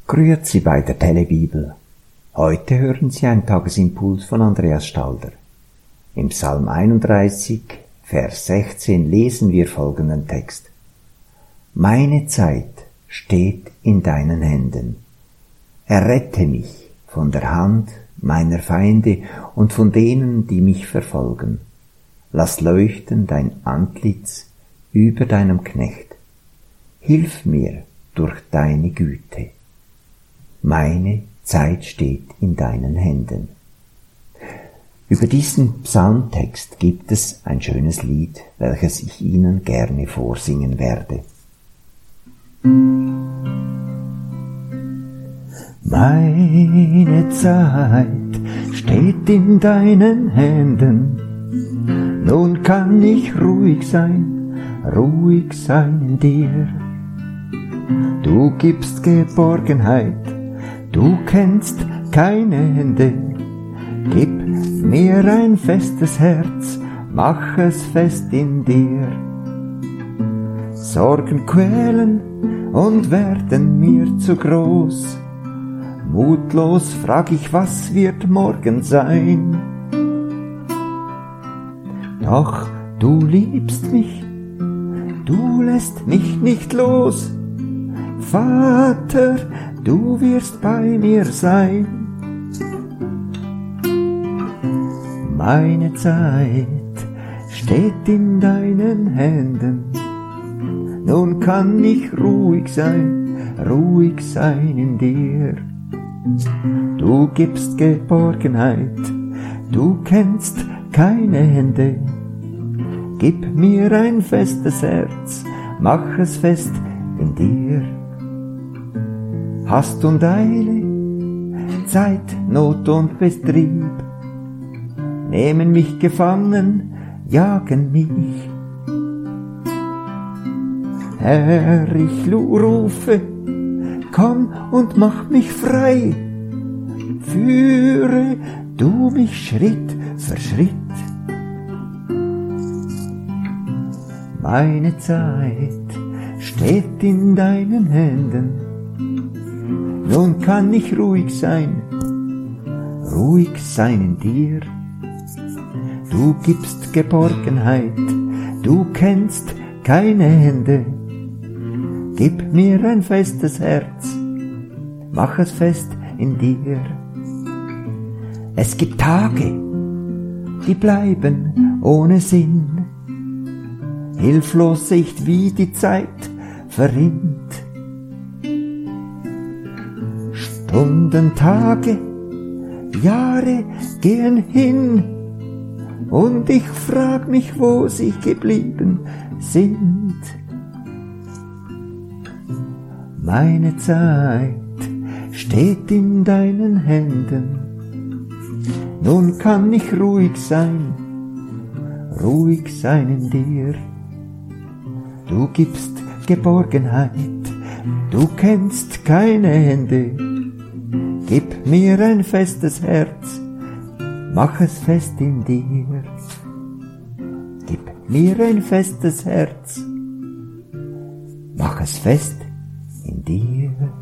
Grüezi bei der Telebibel. Heute hören Sie einen Tagesimpuls von Andreas Stalder. Im Psalm 31, Vers 16 lesen wir folgenden Text. Meine Zeit steht in deinen Händen. Errette mich von der Hand meiner Feinde und von denen, die mich verfolgen. Lass leuchten dein Antlitz über deinem Knecht. Hilf mir durch deine Güte. Meine Zeit steht in deinen Händen. Über diesen Psalmtext gibt es ein schönes Lied, welches ich Ihnen gerne vorsingen werde. Meine Zeit steht in deinen Händen, nun kann ich ruhig sein in dir. Du gibst Geborgenheit, du kennst keine Hände, gib mir ein festes Herz, mach es fest in dir. Sorgen quälen und werden mir zu groß, mutlos frag ich, was wird morgen sein? Doch du liebst mich, du lässt mich nicht los, Vater, du wirst bei mir sein. Meine Zeit steht in deinen Händen, nun kann ich ruhig sein in dir. Du gibst Geborgenheit, du kennst keine Hände, gib mir ein festes Herz, mach es fest in dir. Hast und Eile, Zeit, Not und Betrieb, nehmen mich gefangen, jagen mich. Herr, ich rufe, komm und mach mich frei, führe du mich Schritt für Schritt. Meine Zeit steht in deinen Händen, nun kann ich ruhig sein in dir. Du gibst Geborgenheit, du kennst keine Hände, gib mir ein festes Herz, mach es fest in dir. Es gibt Tage, die bleiben ohne Sinn, hilflos Sicht, wie die Zeit verrinnt. Stunden, Tage, Jahre gehen hin, und ich frag mich, wo sie geblieben sind. Meine Zeit steht in deinen Händen, nun kann ich ruhig sein in dir. Du gibst Geborgenheit, du kennst keine Hände, gib mir ein festes Herz, mach es fest in dir. Gib mir ein festes Herz, mach es fest in dir.